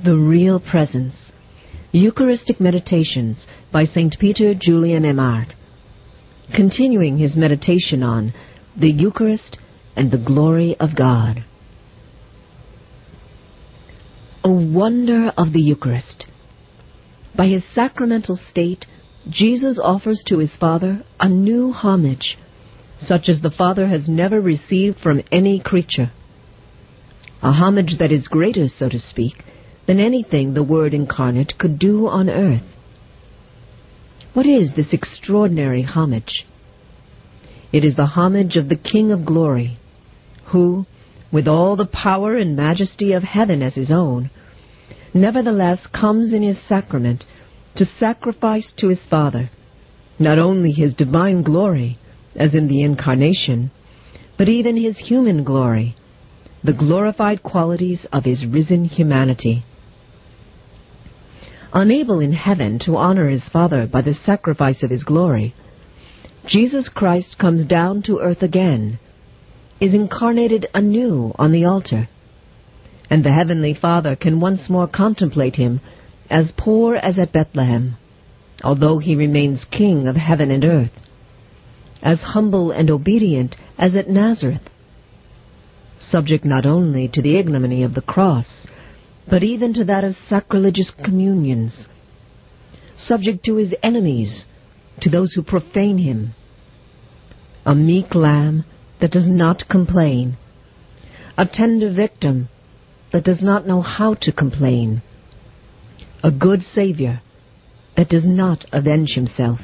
The Real Presence. Eucharistic Meditations by St. Peter Julian Aimard. Continuing his meditation on the Eucharist and the glory of God. O wonder of the Eucharist! By his sacramental state, Jesus offers to his Father a new homage, such as the Father has never received from any creature. A homage that is greater, so to speak, than anything the Word incarnate could do on earth. What is this extraordinary homage? It is the homage of the King of Glory, who, with all the power and majesty of heaven as his own, nevertheless comes in his sacrament to sacrifice to his Father not only his divine glory, as in the Incarnation, but even his human glory, the glorified qualities of his risen humanity. Unable in heaven to honor his Father by the sacrifice of his glory, Jesus Christ comes down to earth again, is incarnated anew on the altar, and the Heavenly Father can once more contemplate him as poor as at Bethlehem, although he remains King of heaven and earth, as humble and obedient as at Nazareth, subject not only to the ignominy of the cross, but even to that of sacrilegious communions, subject to his enemies, to those who profane him. A meek lamb that does not complain, a tender victim that does not know how to complain, a good Savior that does not avenge himself.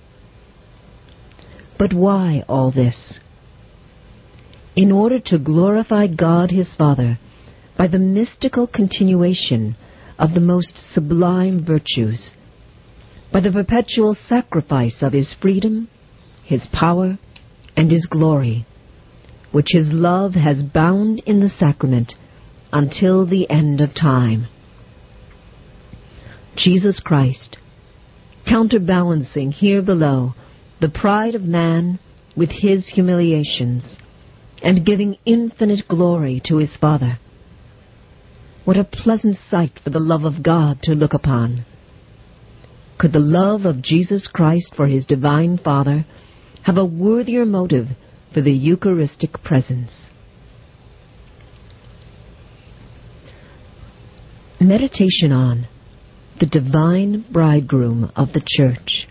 But why all this? In order to glorify God his Father by the mystical continuation of the most sublime virtues, by the perpetual sacrifice of his freedom, his power, and his glory, which his love has bound in the sacrament until the end of time. Jesus Christ, counterbalancing here below the pride of man with his humiliations, and giving infinite glory to his Father. What a pleasant sight for the love of God to look upon! Could the love of Jesus Christ for his divine Father have a worthier motive for the Eucharistic presence? Meditation on the divine bridegroom of the Church.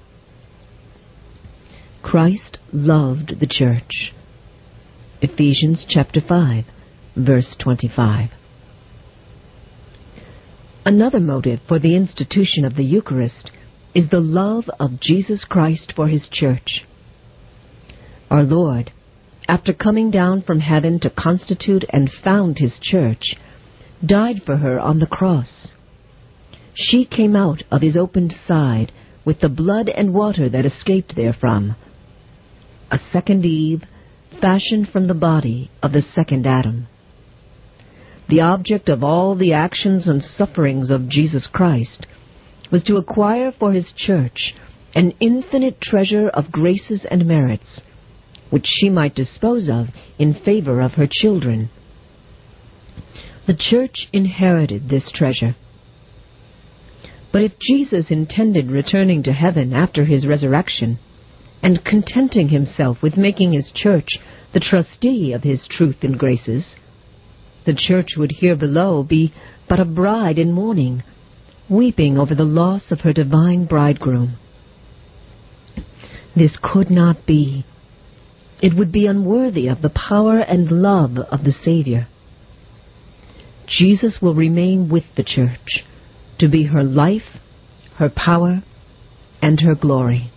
Christ loved the Church. Ephesians chapter 5, verse 25. Another motive for the institution of the Eucharist is the love of Jesus Christ for his Church. Our Lord, after coming down from heaven to constitute and found his Church, died for her on the cross. She came out of his opened side with the blood and water that escaped therefrom, a second Eve fashioned from the body of the second Adam. The object of all the actions and sufferings of Jesus Christ was to acquire for his Church an infinite treasure of graces and merits, which she might dispose of in favor of her children. The Church inherited this treasure. But if Jesus intended returning to heaven after his resurrection, and contenting himself with making his Church the trustee of his truth and graces, the Church would here below be but a bride in mourning, weeping over the loss of her divine bridegroom. This could not be. It would be unworthy of the power and love of the Savior. Jesus will remain with the Church, to be her life, her power, and her glory.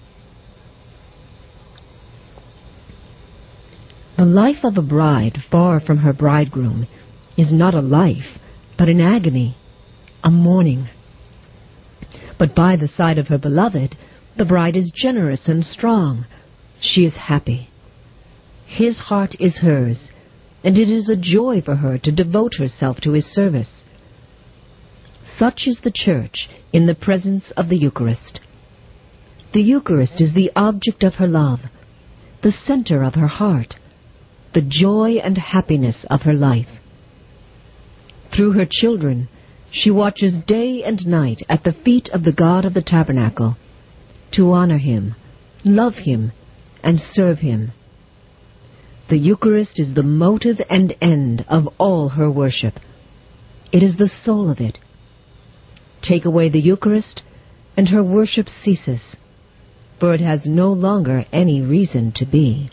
The life of a bride far from her bridegroom is not a life, but an agony, a mourning. But by the side of her beloved, the bride is generous and strong. She is happy. His heart is hers, and it is a joy for her to devote herself to his service. Such is the Church in the presence of the Eucharist. The Eucharist is the object of her love, the center of her heart, the joy and happiness of her life. Through her children, She watches day and night at the feet of the God of the tabernacle to honor him, love him, and serve him. The Eucharist is the motive and end of all her worship. It is the soul of it. Take away the Eucharist, and her worship ceases, for it has no longer any reason to be.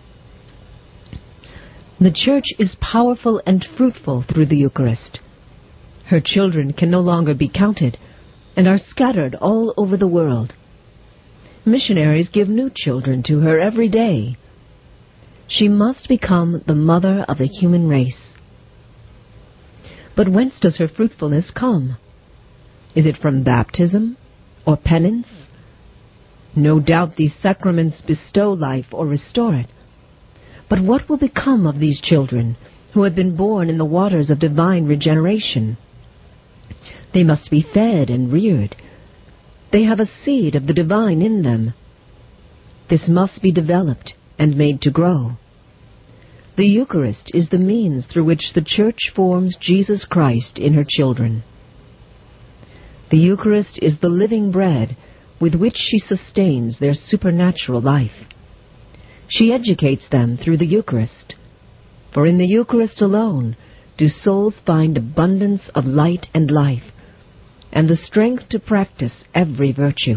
The Church is powerful and fruitful through the Eucharist. Her children can no longer be counted and are scattered all over the world. Missionaries give new children to her every day. She must become the mother of the human race. But whence does her fruitfulness come? Is it from baptism or penance? No doubt these sacraments bestow life or restore it. But what will become of these children who have been born in the waters of divine regeneration? They must be fed and reared. They have a seed of the divine in them. This must be developed and made to grow. The Eucharist is the means through which the Church forms Jesus Christ in her children. The Eucharist is the living bread with which she sustains their supernatural life. She educates them through the Eucharist, for in the Eucharist alone do souls find abundance of light and life, and the strength to practice every virtue.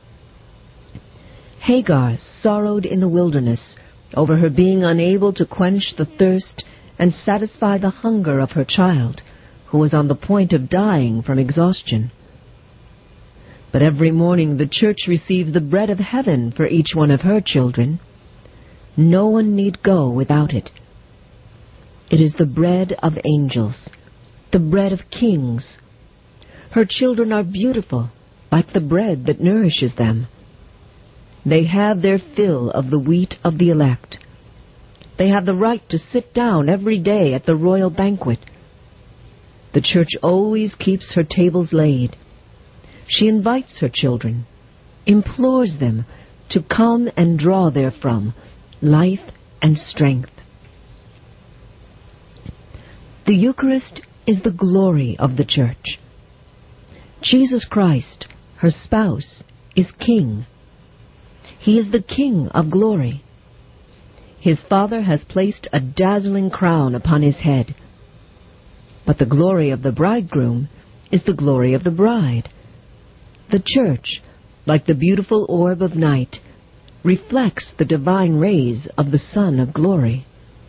Hagar sorrowed in the wilderness over her being unable to quench the thirst and satisfy the hunger of her child, who was on the point of dying from exhaustion. But every morning the Church receives the bread of heaven for each one of her children. No one need go without it. It is the bread of angels, the bread of kings. Her children are beautiful, like the bread that nourishes them. They have their fill of the wheat of the elect. They have the right to sit down every day at the royal banquet. The Church always keeps her tables laid. She invites her children, implores them to come and draw therefrom life and strength. The Eucharist is the glory of the Church. Jesus Christ, her spouse, is King. He is the King of glory. His Father has placed a dazzling crown upon his head. But the glory of the bridegroom is the glory of the bride. The Church, like the beautiful orb of night, reflects the divine rays of the Sun of glory.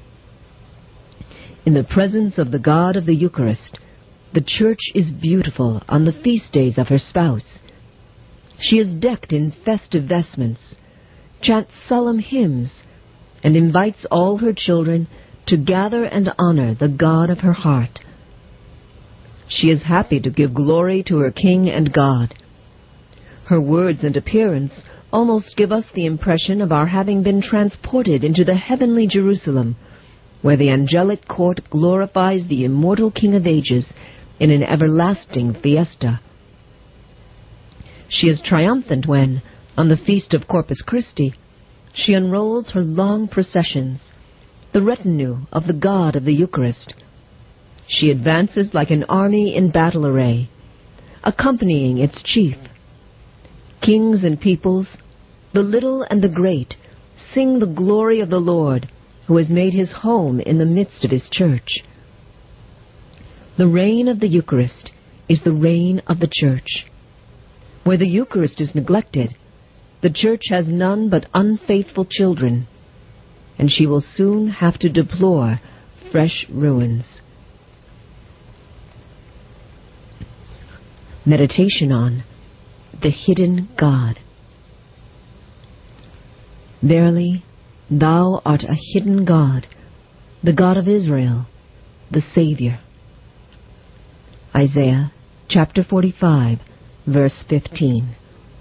In the presence of the God of the Eucharist, the Church is beautiful on the feast days of her spouse. She is decked in festive vestments, chants solemn hymns, and invites all her children to gather and honor the God of her heart. She is happy to give glory to her King and God. Her words and appearance almost give us the impression of our having been transported into the heavenly Jerusalem, where the angelic court glorifies the immortal King of ages in an everlasting fiesta. She is triumphant when, on the feast of Corpus Christi, she unrolls her long processions, the retinue of the God of the Eucharist. She advances like an army in battle array, accompanying its chief. Kings and peoples, the little and the great, sing the glory of the Lord, who has made his home in the midst of his Church. The reign of the Eucharist is the reign of the Church. Where the Eucharist is neglected, the Church has none but unfaithful children, and she will soon have to deplore fresh ruins. Meditation on the hidden God. Verily, thou art a hidden God, the God of Israel, the Savior. Isaiah chapter 45, verse 15.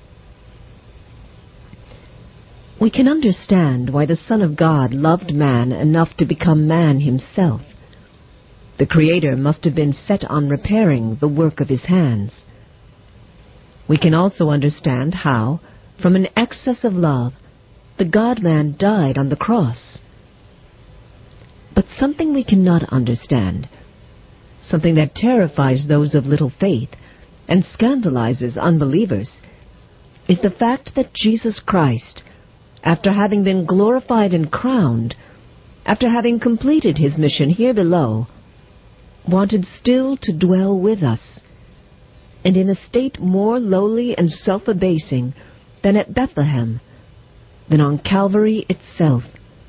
We can understand why the Son of God loved man enough to become man himself. The Creator must have been set on repairing the work of his hands. We can also understand how, from an excess of love, the God-man died on the cross. But something we cannot understand something that terrifies those of little faith and scandalizes unbelievers, is the fact that Jesus Christ, after having been glorified and crowned, after having completed his mission here below, wanted still to dwell with us, and in a state more lowly and self-abasing than at Bethlehem, than on Calvary itself.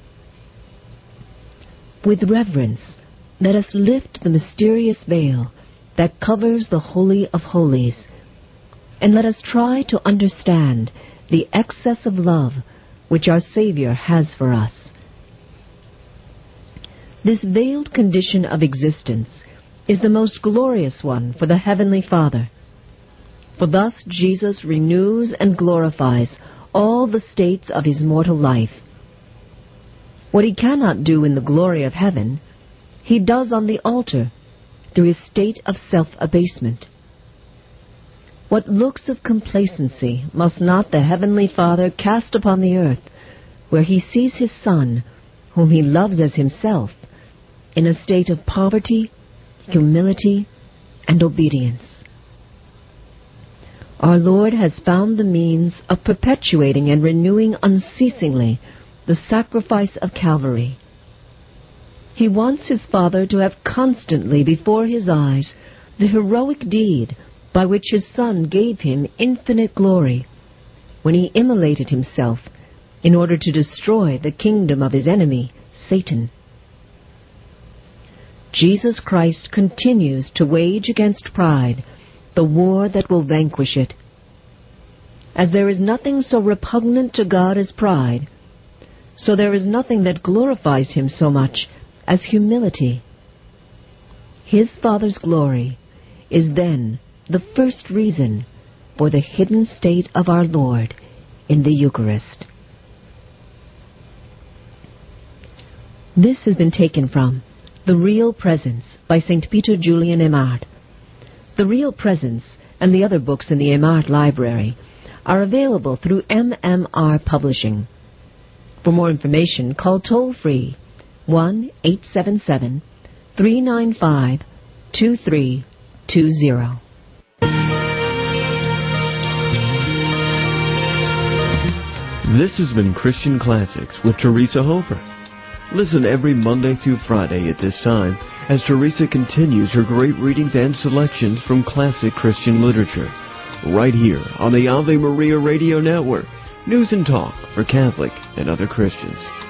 With reverence, let us lift the mysterious veil that covers the Holy of Holies, and let us try to understand the excess of love which our Savior has for us. This veiled condition of existence is the most glorious one for the Heavenly Father, for thus Jesus renews and glorifies all the states of his mortal life. What he cannot do in the glory of heaven, he does on the altar through his state of self-abasement. What looks of complacency must not the Heavenly Father cast upon the earth, where he sees his Son, whom he loves as himself, in a state of poverty, humility, and obedience. Our Lord has found the means of perpetuating and renewing unceasingly the sacrifice of Calvary. He wants his Father to have constantly before his eyes the heroic deed by which his Son gave him infinite glory, when he immolated himself in order to destroy the kingdom of his enemy, Satan. Jesus Christ continues to wage against pride the war that will vanquish it. As there is nothing so repugnant to God as pride, so there is nothing that glorifies him so much as humility. His Father's glory is then the first reason for the hidden state of our Lord in the Eucharist. This has been taken from The Real Presence by St. Peter Julian Aimard. The Real Presence and the other books in the Aimard Library are available through MMR Publishing. For more information, call toll-free 1-877-395-2320. This has been Christian Classics with Teresa Hofer. Listen every Monday through Friday at this time as Teresa continues her great readings and selections from classic Christian literature, right here on the Ave Maria Radio Network, news and talk for Catholic and other Christians.